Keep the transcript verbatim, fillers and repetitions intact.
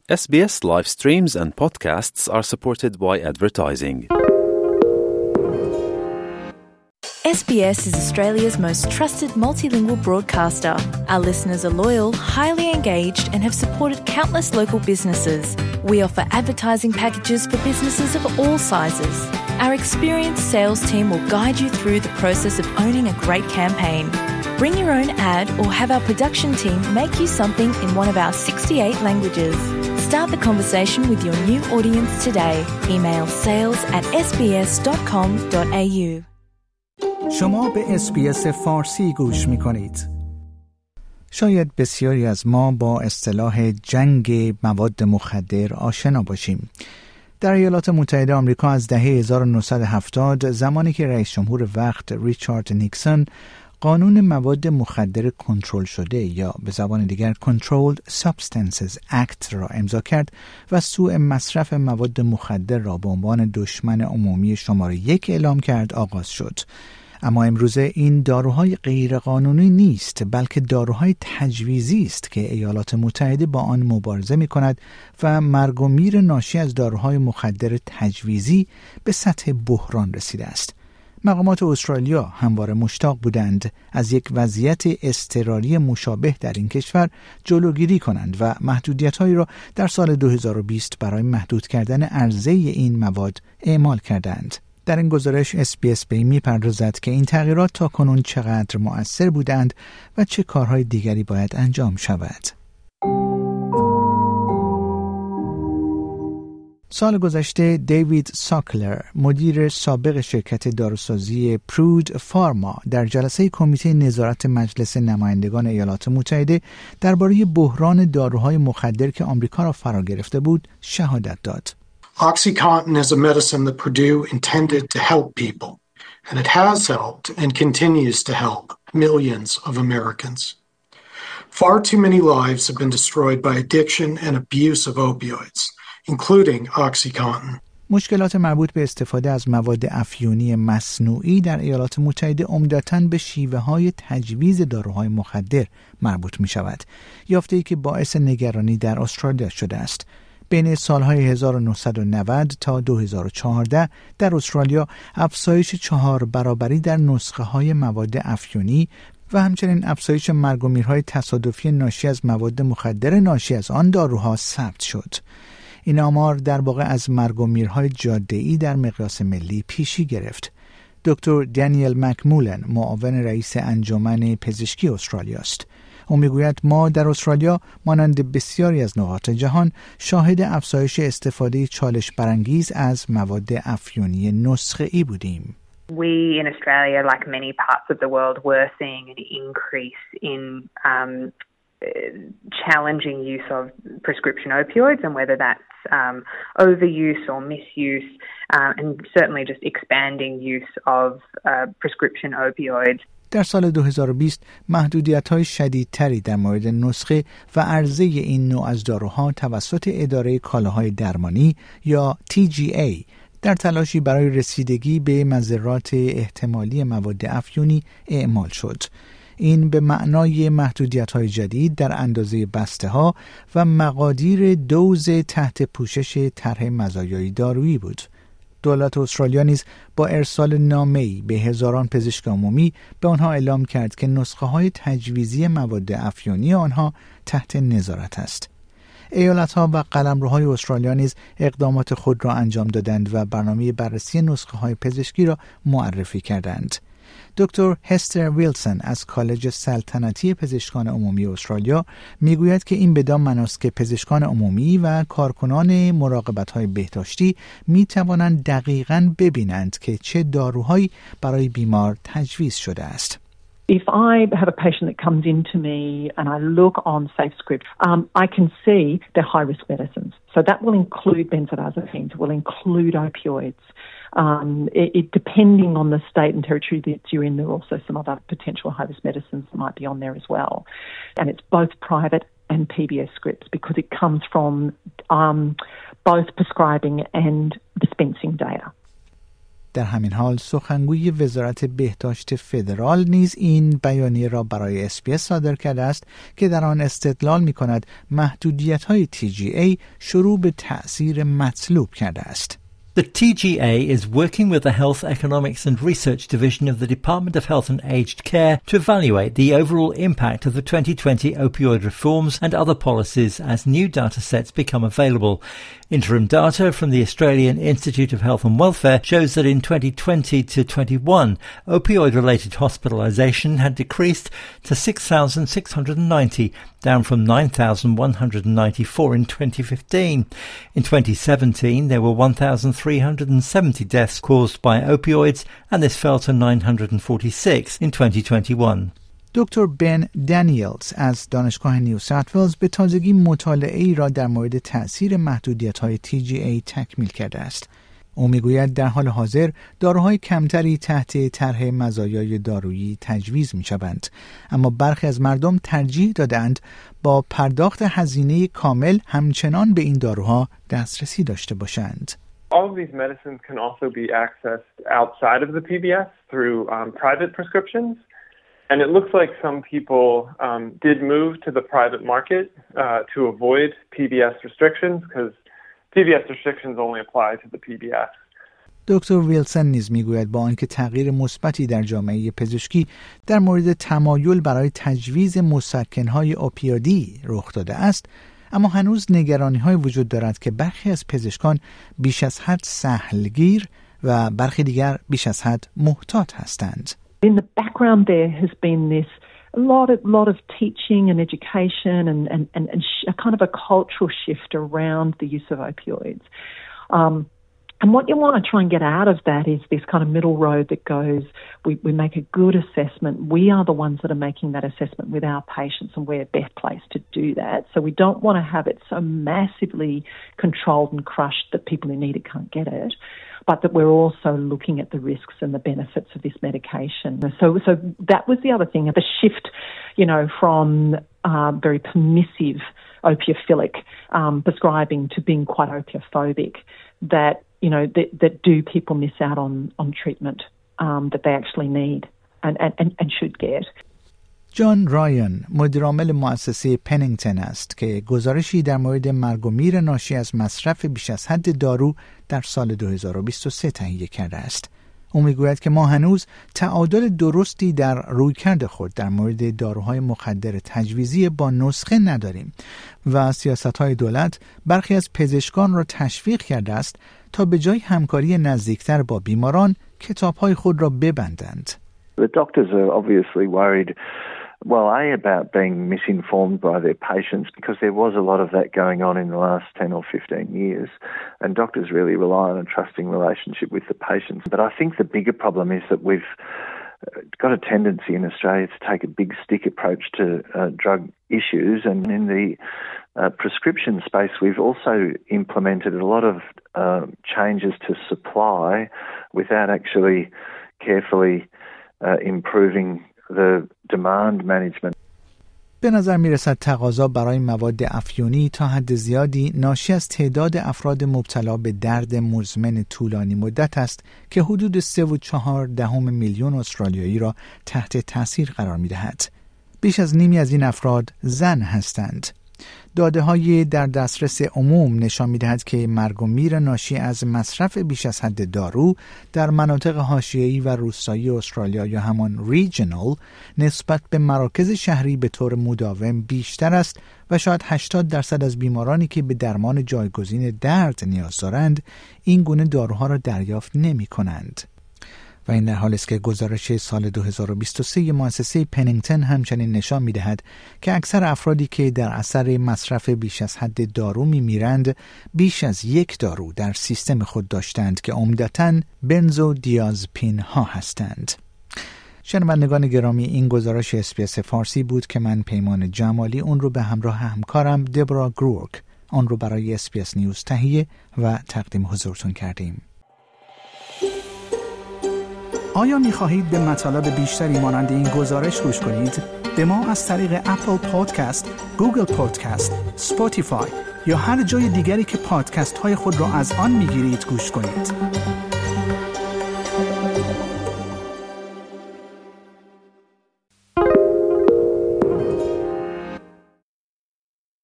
S B S live streams and podcasts are supported by advertising. S B S is Australia's most trusted multilingual broadcaster. Our listeners are loyal, highly engaged, and have supported countless local businesses. We offer advertising packages for businesses of all sizes. Our experienced sales team will guide you through the process of owning a great campaign. Bring your own ad or have our production team make you something in one of our sixty-eight languages. Start the conversation with your new audience today. Email sales at s b s dot com dot a u. شما به اس بی اس فارسی گوش می کنید. شاید بسیاری از ما با اصطلاح جنگ مواد مخدر آشنا باشیم. در ایالات متحده آمریکا از دهه هزار و نهصد و هفتاد زمانی که رئیس جمهور وقت ریچارد نیکسون قانون مواد مخدر کنترل شده یا به زبان دیگر Controlled Substances Act را امضا کرد و سوء مصرف مواد مخدر را به عنوان دشمن عمومی شماره یک اعلام کرد آغاز شد. اما امروزه این داروهای غیرقانونی نیست، بلکه داروهای تجویزی است که ایالات متحده با آن مبارزه می کند و مرگ و میر ناشی از داروهای مخدر تجویزی به سطح بحران رسیده است. مقامات استرالیا همواره مشتاق بودند از یک وضعیت اضطراری مشابه در این کشور جلوگیری کنند و محدودیت‌هایی را در سال دو هزار و بیست برای محدود کردن عرضه این مواد اعمال کردند. در این گزارش اس بی اس به این می‌پردازد که این تغییرات تاکنون چقدر مؤثر بودند و چه کارهای دیگری باید انجام شود. سال گذشته دیوید ساکلر، مدیر سابق شرکت داروسازی پرود فارما، در جلسه کمیته نظارت مجلس نمایندگان ایالات متحده درباره بحران داروهای مخدر که آمریکا را فرا گرفته بود شهادت داد. OxyContin is a medicine that Purdue intended to help people, and it has helped and continues to help millions of Americans. Far too many lives have been destroyed by addiction and abuse of opioids, including OxyContin. مشکلات مربوط به استفاده از مواد افیونی مصنوعی در ایالات متحده عمدتاً به شیوه‌های تجویز داروهای مخدر مربوط می‌شود. یافته‌ای که باعث نگرانی در استرالیا شده است. بین سالهای هزار و نهصد و نود تا دو هزار و چهارده در استرالیا افزایش چهار برابری در نسخه‌های مواد افیونی و همچنین افزایش مرگ و میرهای تصادفی ناشی از مواد مخدر ناشی از آن داروها ثبت شد. این آمار در واقع از مرگ و میرهای جاده‌ای در مقیاس ملی پیشی گرفت. دکتر دانیل مکمولن، معاون رئیس انجمن پزشکی استرالیا است. او میگوید ما در استرالیا مانند بسیاری از نقاط جهان شاهد افزایش استفاده چالش برانگیز از مواد افیونی نسخه‌ای بودیم. We in Australia, like many parts of the world, were seeing an increase in um, challenging use of prescription opioids, and whether that's um, overuse or misuse, uh, and certainly just expanding use of uh, prescription opioids. در سال دو هزار و بیست محدودیت‌های شدیدتری در مورد نسخه و عرضه این نوع از داروها توسط اداره کالاهای درمانی یا تی جی ای در تلاشی برای رسیدگی به مضرات احتمالی مواد افیونی اعمال شد. این به معنای محدودیت‌های جدید در اندازه بسته‌ها و مقادیر دوز تحت پوشش طرح مزایای دارویی بود. دولت استرالیا نیز با ارسال نامه‌ای به هزاران پزشک عمومی به آنها اعلام کرد که نسخه‌های تجویزی مواد افیونی آنها تحت نظارت است. ایالت‌ها و قلمروهای استرالیا نیز اقدامات خود را انجام دادند و برنامه بررسی نسخه‌های پزشکی را معرفی کردند. دکتر هستر ویلسون از کالج سلطنتی پزشکان عمومی استرالیا میگوید که این بدان معناست که پزشکان عمومی و کارکنان مراقبت‌های بهداشتی می‌توانند دقیقاً ببینند که چه داروهایی برای بیمار تجویز شده است. If I have a patient that comes into me and I look on SafeScript, um, I can see they're high-risk medicines. So that will include benzodiazepines, will include opioids. Um, it, it, depending on the state and territory that you're in, there are also some other potential high-risk medicines that might be on there as well. And it's both private and P B S scripts because it comes from um, both prescribing and dispensing data. در همین حال سخنگوی وزارت بهداشت فدرال نیز این بیانیه را برای اس بی اس صادر کرده است که در آن استدلال می‌کند محدودیت‌های تی جی ای شروع به تأثیر مطلوب کرده است. The T G A is working with the Health Economics and Research Division of the Department of Health and Aged Care to evaluate the overall impact of the twenty twenty opioid reforms and other policies as new data sets become available. Interim data from the Australian Institute of Health and Welfare shows that in twenty twenty to twenty-one, opioid-related hospitalisation had decreased to six thousand six hundred ninety, down from nine thousand one hundred ninety-four in twenty fifteen. In twenty seventeen, there were one thousand three hundred seventy deaths caused by opioids, and this fell to nine hundred forty-six in twenty twenty-one. دکتر بن دانیلز از دانشگاه نیو ساوت ولز به تازگی مطالعه‌ای را در مورد تأثیر محدودیت‌های تی جی ای تکمیل کرده است. او میگوید در حال حاضر داروهای کمتری تحت طرح مزایای دارویی تجویز می‌شوند، اما برخی از مردم ترجیح دادند با پرداخت هزینه کامل همچنان به این داروها دسترسی داشته باشند. All of these medicines can also be accessed outside of the P B S through um, private prescriptions. And it looks like some people um, did move to the private market uh, to avoid P B S restrictions because P B S restrictions only apply to the P B S. دکتر ویلسون نیز میگوید با آنکه تغییر مثبتی در جامعه پزشکی در مورد تمایل برای تجویز مسکن‌های اوپیودی رخ داده است، اما هنوز نگرانی‌های وجود دارد که برخی از پزشکان بیش از حد سهلگیر و برخی دیگر بیش از حد محتاط هستند. In the background there has been this a lot of lot of teaching and education and and and, and sh- a kind of a cultural shift around the use of opioids. Um, and what you want to try and get out of that is this kind of middle road that goes, we, we make a good assessment. We are the ones that are making that assessment with our patients, and we're best placed to do that. So we don't want to have it so massively controlled and crushed that people who need it can't get it, but that we're also looking at the risks and the benefits of this medication. So, so that was the other thing, the shift, you know, from uh, very permissive opiophilic um, prescribing to being quite opiophobic, that, you know, that, that do people miss out on, on treatment um, that they actually need and, and, and should get. جان رایان مدیرعامل مؤسسه پنینگتن است که گزارشی در مورد مرگ و میر ناشی از مصرف بیش از حد دارو در سال دو هزار و بیست و سه تهیه کرده است. او میگوید که ما هنوز تعادل درستی در رویکرد خود در مورد داروهای مخدر تجویزی با نسخه نداریم و سیاست‌های دولت برخی از پزشکان را تشویق کرده است تا به جای همکاری نزدیکتر با بیماران کتاب‌های خود را ببندند. The doctors are obviously worried, well, A, about being misinformed by their patients, because there was a lot of that going on in the last ten or fifteen years, and doctors really rely on a trusting relationship with the patients. But I think the bigger problem is that we've got a tendency in Australia to take a big stick approach to uh, drug issues, and in the uh, prescription space we've also implemented a lot of uh, changes to supply without actually carefully uh, improving the demand management. به نظر میرسد تقاضا برای مواد افیونی تا حد زیادی ناشی از تعداد افراد مبتلا به درد مزمن طولانی مدت است که حدود سه و چهار دهم میلیون استرالیایی را تحت تاثیر قرار می‌دهد. بیش از نیمی از این افراد زن هستند. داده‌های در دسترس عموم نشان می‌دهد که مرگ و میر ناشی از مصرف بیش از حد دارو در مناطق حاشیه‌ای و روستایی استرالیا یا همان ریجنال نسبت به مراکز شهری به طور مداوم بیشتر است و شاید هشتاد درصد از بیمارانی که به درمان جایگزین درد نیاز دارند این گونه داروها را دریافت نمی‌کنند. و این در حالی است که گزارش سال دو هزار و بیست و سه مؤسسه پنینگتن همچنین نشان می‌دهد که اکثر افرادی که در اثر مصرف بیش از حد دارو می‌میرند بیش از یک دارو در سیستم خود داشتند که عمدتاً بنزودیازپین ها هستند. شنوندگان گرامی، این گزارش اس بی اس فارسی بود که من پیمان جمالی اون رو به همراه همکارم دبرا گرورک آن رو برای اس بی اس نیوز تهیه و تقدیم حضورتون کردیم. آیا می خواهید به مطالب بیشتری مانند این گزارش گوش کنید؟ به ما از طریق اپل پادکست، گوگل پادکست، اسپاتیفای یا هر جای دیگری که پادکست های خود را از آن می گیرید گوش کنید.